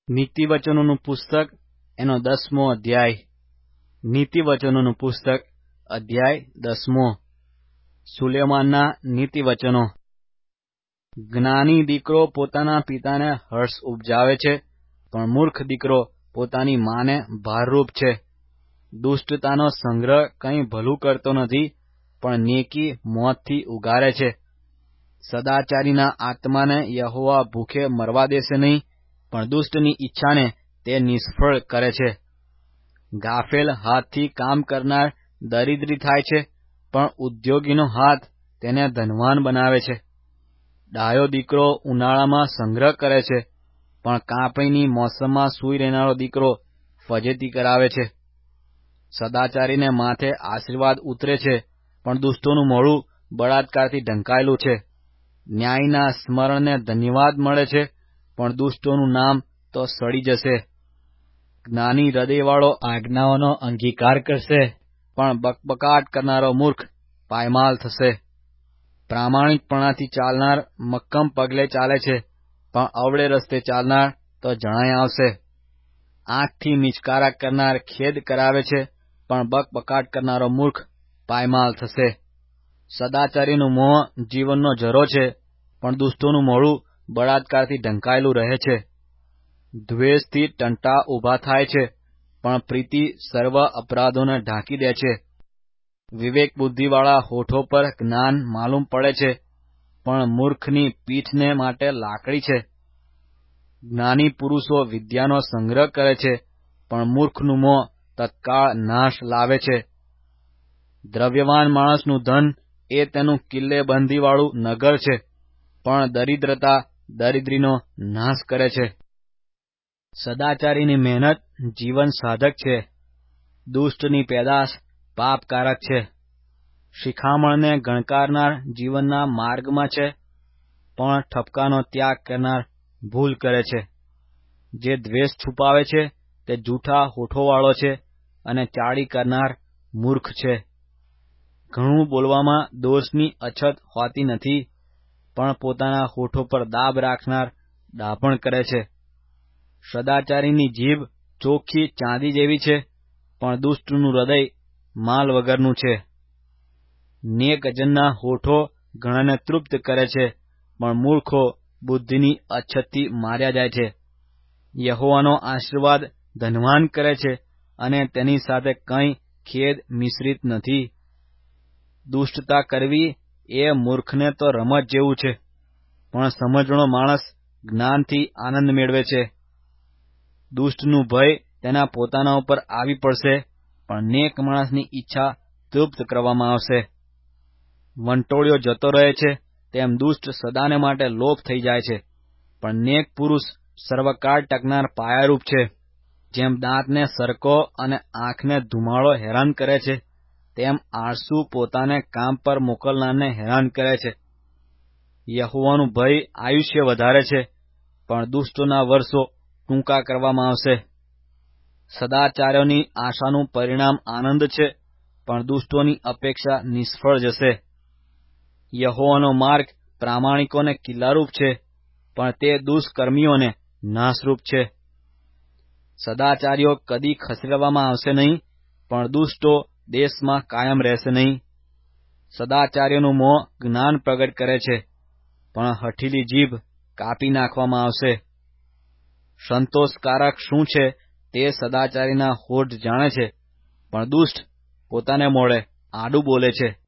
નીતિવચનોનું પુસ્તક એનો 10મો અધ્યાય. નીતિવચનોનું પુસ્તક અધ્યાય 10મો. સુલેમાનના નીતિવચનો. જ્ઞાની દીકરો પોતાના પિતાને હર્ષ ઉપજાવે છે, પણ મૂર્ખ દીકરો પોતાની માને ભારરૂપ છે. દુષ્ટતાનો સંગ્રહ કંઈ ભલું કરતો નથી, પણ નેકી મોતથી ઉગારે છે. સદાચારીના આત્માને યહોવા ભૂખે મરવા દેશે નહીં, પણ દુષ્ટની ઈચ્છાને તે નિષ્ફળ કરે છે. ગાફેલ હાથથી કામ કરનાર દરિદ્રી થાય છે, પણ ઉદ્યોગીનો હાથ તેને ધનવાન બનાવે છે. ડાયો દીકરો ઉનાળામાં સંગ્રહ કરે છે, પણ કાપણીની મોસમમાં સૂઈ રહેનારો દીકરો ફજેતી કરાવે છે. સદાચારીને માથે આશીર્વાદ ઉતરે છે, પણ દુષ્ટોનું મોઢું બળાત્કારથી ઢંકાયેલું છે. ન્યાયના સ્મરણને ધન્યવાદ મળે છે, પણ દુષ્ટોનું નામ તો સડી જશે. જ્ઞાની હૃદયવાળો આજ્ઞાઓનો અંગીકાર કરશે, પણ બકબકાટ કરનારો મૂર્ખ પાયમાલ થશે. પ્રામાણિકપણાથી ચાલનાર મક્કમ પગલે ચાલે છે, પણ અવળે રસ્તે ચાલનાર તો જણાઈ આવશે. આંખથી મિચકારા કરનાર ખેદ કરાવે છે, પણ બકબકાટ કરનારો મૂર્ખ પાયમાલ થશે. સદાચારીનું મોં જીવનનો ઝરો છે, પણ દુષ્ટોનું મોઢું બળાત્કારથી ઢંકાયેલું રહે છે. દ્વેષથી ટંટા ઊભા થાય છે, પણ પ્રીતિ સર્વ અપરાધોને ઢાંકી દે છે. વિવેક બુદ્ધિવાળા હોઠો પર જ્ઞાન માલુમ પડે છે, પણ મૂર્ખની પીઠને માટે લાકડી છે. જ્ઞાની પુરુષો વિદ્યાનો સંગ્રહ કરે છે, પણ મૂર્ખનું મોં તત્કાળ નાશ લાવે છે. દ્રવ્યવાન માણસનું ધન એ તેનું કિલ્લેબંધીવાળું નગર છે, પણ દરિદ્રતા દરિદ્રીનો નાશ કરે છે. સદાચારીની મહેનત જીવન સાધક છે, દુષ્ટની પેદાશ પાપકારક છે. શિખામણને ગણકારનાર જીવનના માર્ગમાં છે, પણ ઠપકાનો ત્યાગ કરનાર ભૂલ કરે છે. જે દ્વેષ છુપાવે છે તે જૂઠા હોઠોવાળો છે, અને ચાડી કરનાર મૂર્ખ છે. ઘણું બોલવામાં દોષની અછત હોતી નથી, પણ પોતાના હોઠો પર દાબ રાખનાર ડાપણ કરે છે. સદાચારીની જીભ ચોખ્ખી ચાંદી જેવી છે, પણ દુષ્ટનું હૃદય માલ વગરનું છે. નેકજનના હોઠો ઘણાને તૃપ્ત કરે છે, પણ મૂર્ખો બુદ્ધિની અછતથી માર્યા જાય છે. યહોવાનો આશીર્વાદ ધનવાન કરે છે, અને તેની સાથે કંઈ ખેદ મિશ્રિત નથી. દુષ્ટતા કરવી એ મૂર્ખને તો રમત જેવું છે, પણ સમજણો માણસ જ્ઞાનથી આનંદ મેળવે છે. દુષ્ટનું ભય તેના પોતાના ઉપર આવી પડશે, પણ નેક માણસની ઈચ્છા તૃપ્ત કરવામાં આવશે. વંટોળિયો જતો રહે છે, તેમ દુષ્ટ સદાને માટે લોપ થઈ જાય છે, પણ નેક પુરુષ સર્વકાળ ટકનાર પાયારૂપ છે. જેમ દાંતને સરકો અને આંખને ધુમાડો હેરાન કરે છે, તેમ આળસુ પોતાને કામ પર મોકલનારને હેરાન કરે છે. યહોવાનું ભય આયુષ્ય વધારે છે, પણ દુષ્ટોના વર્ષો ટૂંકા કરવામાં આવશે. સદાચાર્યોની આશાનું પરિણામ આનંદ છે, પણ દુષ્ટોની અપેક્ષા નિષ્ફળ જશે. યહોવાનો માર્ગ પ્રામાણિકોને કિલ્લારૂપ છે, પણ તે દુષ્કર્મીઓને નાશરૂપ છે. સદાચારીઓ કદી ખસેડવામાં આવશે નહીં, પણ દુષ્ટો દેશમાં કાયમ રહેશે નહીં. સદાચાર્યોનું મોં જ્ઞાન પ્રગટ કરે છે, પણ હઠીલી જીભ કાપી નાખવામાં આવશે. સંતોષકારક શું છે તે સદાચારીના હોઠ જાણે છે, પણ દુષ્ટ પોતાને મોડે આડું બોલે છે.